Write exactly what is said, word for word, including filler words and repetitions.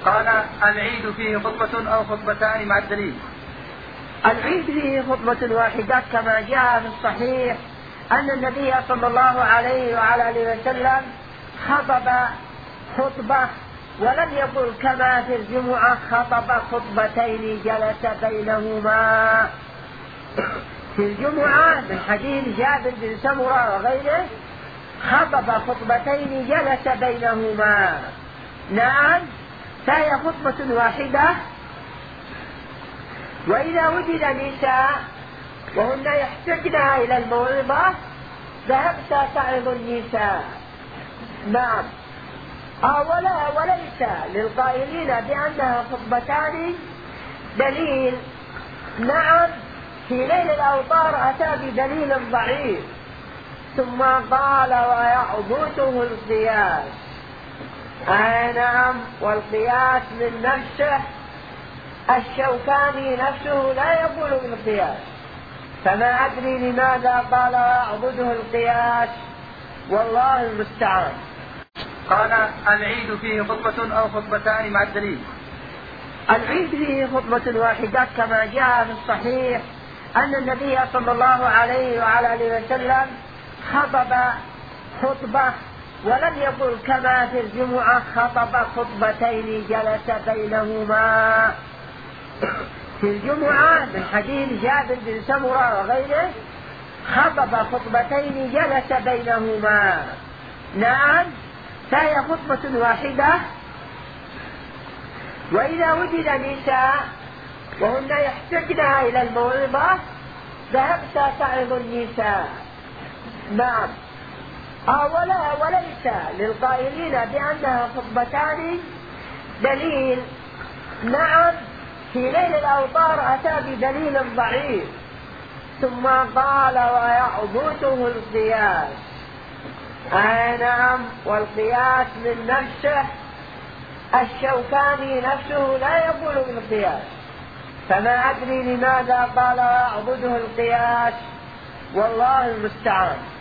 قال العيد فيه خطبة أو خطبتان مع الدليل. العيد فيه خطبة واحدة كما جاء في الصحيح أن النبي صلى الله عليه وعلى آله وسلم خطب خطبة، ولم يقل كما في الجمعة خطب خطبتين جلس بينهما. في الجمعة من حديث جابر بن سمرة وغيره خطب خطبتين جلس بينهما. نعم، فهي خطبة واحدة. وإذا وجد نساء وهن يحتجن إلى الموعظة ذهبت تعظ النساء. نعم، أولا وليس للقائلين بأنها خطبتان دليل. نعم، في ليل الأوطار أتى بدليل ضعيف ثم قال ويعبده القياس. آه نعم، والقياس من نفسه الشوكاني نفسه لا يقول بالقياس، فما أدري لماذا قال ويعبده القياس، والله المستعان. قال العيد فيه خطبة أو خطبتان مع الدليل. العيد فيه خطبة واحدة كما جاء في الصحيح أن النبي صلى الله عليه وعلى آله وسلم خطب خطبة، ولم يقل كما في الجمعة خطب خطبتين جلس بينهما. في الجمعة من حديث جابر بن سمرة وغيره خطب خطبتين جلس بينهما. نعم، فهي خطبة واحدة. وإذا وجد نساء وهن يحتجن إلى الموعظة ذهبت تعظ النساء. نعم، أولا وليس للقائلين بأنها خطبتان دليل. نعم، في ليل الأوطار أتى بدليل ضعيف ثم قال ويعبده القياس. آه نعم، والقياس من نفسه الشوكاني نفسه لا يقول بالقياس، فما أدري لماذا قال ويعبده القياس، والله المستعان.